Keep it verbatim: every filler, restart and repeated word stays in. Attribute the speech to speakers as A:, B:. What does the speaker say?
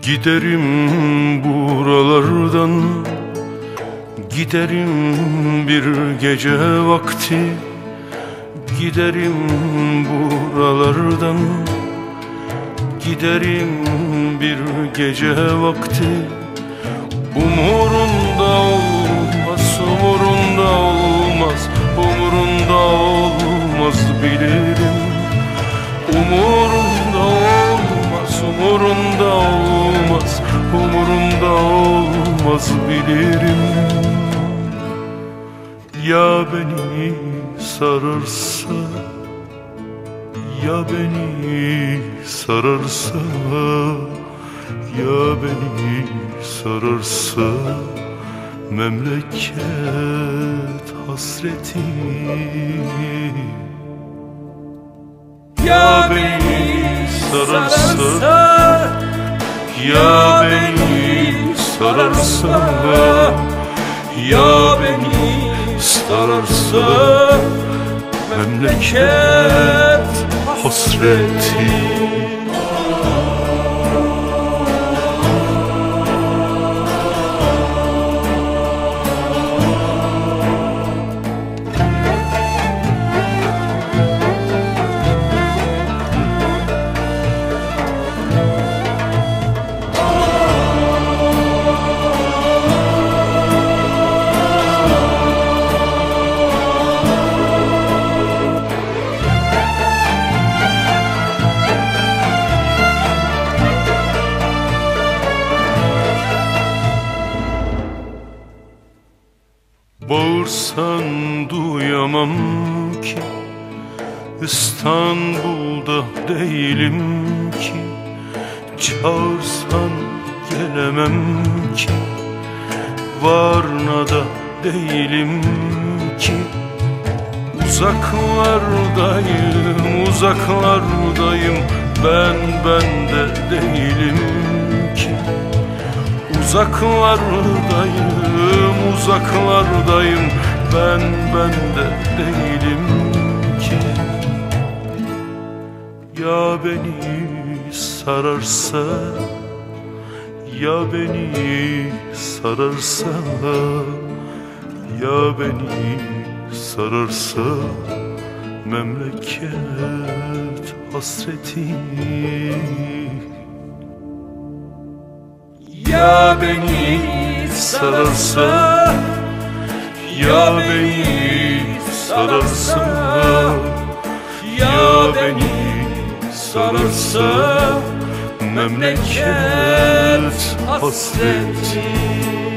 A: Giderim buralardan, giderim bir gece vakti. Giderim buralardan, giderim bir gece vakti. Umurunda olmaz, umurunda olmaz, umurunda olmaz bilirim. Umurunda olmaz, umurunda olmaz, umurunda olmaz bilirim. Ya beni sararsa, ya beni sararsa, ya beni sararsa memleket hasreti. Ya beni sararsa, ya beni sararsa, ya beni sararsa memleket hasreti. Bağırsan duyamam ki, İstanbul'da değilim ki. Çağırsan gelemem ki, Varna'da değilim ki. Uzaklardayım, uzaklardayım, ben bende değilim ki. Uzaklardayım, uzaklardayım, ben bende değilim ki. Ya beni sararsa, ya beni sararsa, ya beni sararsa memleket hasreti. Ya beni sararsa, ya beni sararsa, ya beni sararsa memleket hasreti.